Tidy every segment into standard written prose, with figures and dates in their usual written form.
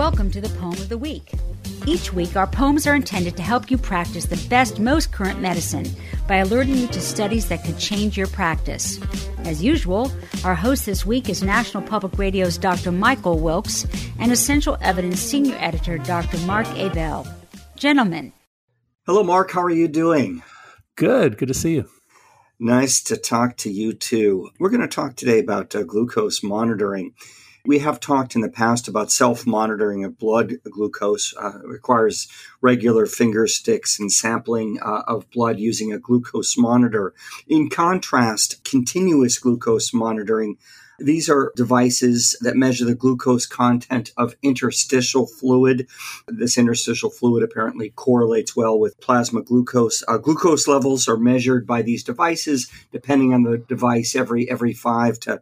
Welcome to the Poem of the Week. Each week, our poems are intended to help you practice the best, most current medicine by alerting you to studies that could change your practice. As usual, our host this week is National Public Radio's Dr. Michael Wilkes and Essential Evidence Senior Editor Dr. Mark Abell. Gentlemen. Hello, Mark. How are you doing? Good. Good to see you. Nice to talk to you, too. We're going to talk today about glucose monitoring. We have talked in the past about self-monitoring of blood glucose. It requires regular finger sticks and sampling of blood using a glucose monitor. In contrast, continuous glucose monitoring, these are devices that measure the glucose content of interstitial fluid. This interstitial fluid apparently correlates well with plasma glucose. Glucose levels are measured by these devices, depending on the device, every 5 to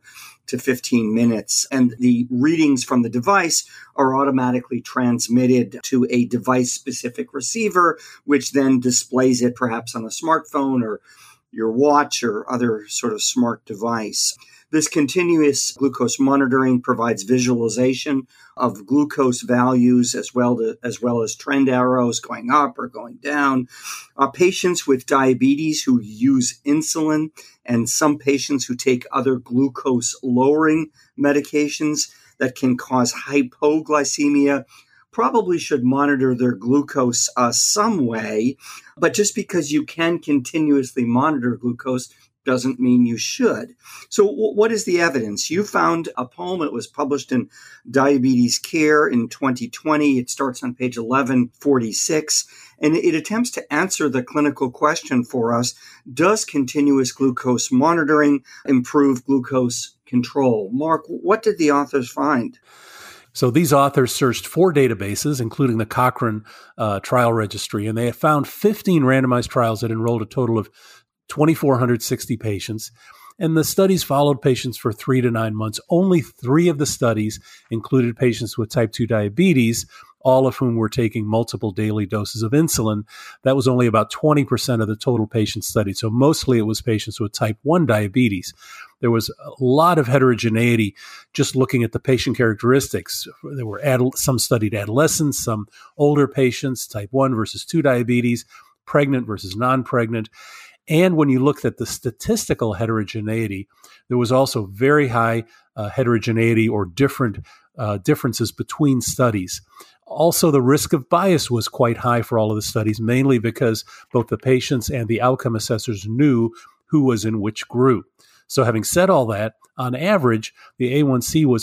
15 minutes. And the readings from the device are automatically transmitted to a device-specific receiver, which then displays it perhaps on a smartphone or your watch or other sort of smart device. This continuous glucose monitoring provides visualization of glucose values as well as trend arrows going up or going down. Patients with diabetes who use insulin and some patients who take other glucose-lowering medications that can cause hypoglycemia probably should monitor their glucose some way. But just because you can continuously monitor glucose doesn't mean you should. So what is the evidence? You found a poem. It was published in Diabetes Care in 2020. It starts on page 1146, and it attempts to answer the clinical question for us: does continuous glucose monitoring improve glucose control? Mark, what did the authors find? So these authors searched 4 databases, including the Cochrane trial registry, and they have found 15 randomized trials that enrolled a total of 2,460 patients, and the studies followed patients for 3 to 9 months. Only 3 of the studies included patients with type 2 diabetes, all of whom were taking multiple daily doses of insulin. That was only about 20% of the total patients studied. So mostly it was patients with type 1 diabetes. There was a lot of heterogeneity just looking at the patient characteristics. There were some studied adolescents, some older patients, type 1 versus 2 diabetes, pregnant versus non-pregnant. And when you looked at the statistical heterogeneity, there was also very high heterogeneity or differences between studies. Also, the risk of bias was quite high for all of the studies, mainly because both the patients and the outcome assessors knew who was in which group. So having said all that, on average, the A1C was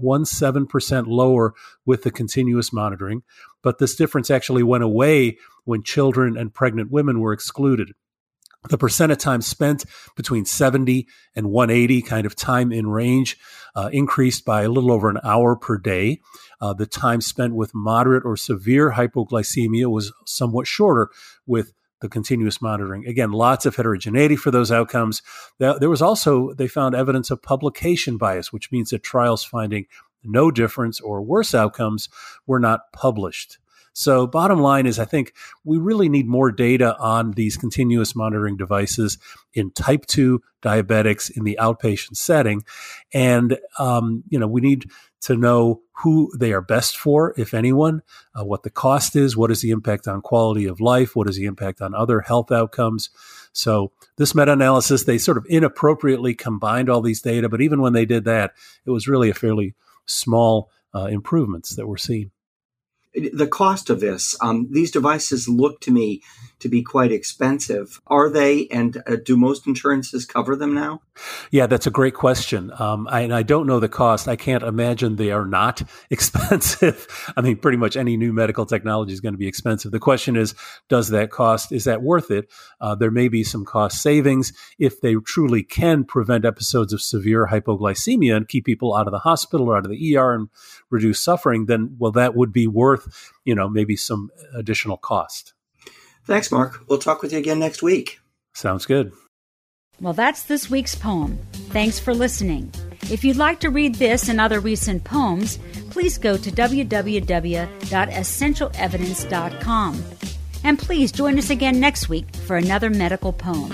0.17% lower with the continuous monitoring, but this difference actually went away when children and pregnant women were excluded. The percent of time spent between 70 and 180, kind of time in range, increased by a little over an hour per day. The time spent with moderate or severe hypoglycemia was somewhat shorter with the continuous monitoring. Again, lots of heterogeneity for those outcomes. There was also, they found evidence of publication bias, which means that trials finding no difference or worse outcomes were not published. So bottom line is, I think we really need more data on these continuous monitoring devices in type 2 diabetics in the outpatient setting. And, we need to know who they are best for, if anyone, what the cost is, what is the impact on quality of life, what is the impact on other health outcomes. So this meta-analysis, they sort of inappropriately combined all these data, but even when they did that, it was really a fairly small improvements that were seen. The cost of this, these devices look to me to be quite expensive. Are they, and do most insurances cover them now? Yeah, that's a great question. I don't know the cost. I can't imagine they are not expensive. I mean, pretty much any new medical technology is going to be expensive. The question is that worth it? There may be some cost savings if they truly can prevent episodes of severe hypoglycemia and keep people out of the hospital or out of the ER and reduce suffering, then, well, that would be worth, maybe some additional cost. Thanks, Mark. We'll talk with you again next week. Sounds good. Well, that's this week's poem. Thanks for listening. If you'd like to read this and other recent poems, please go to www.essentialevidence.com. And please join us again next week for another medical poem.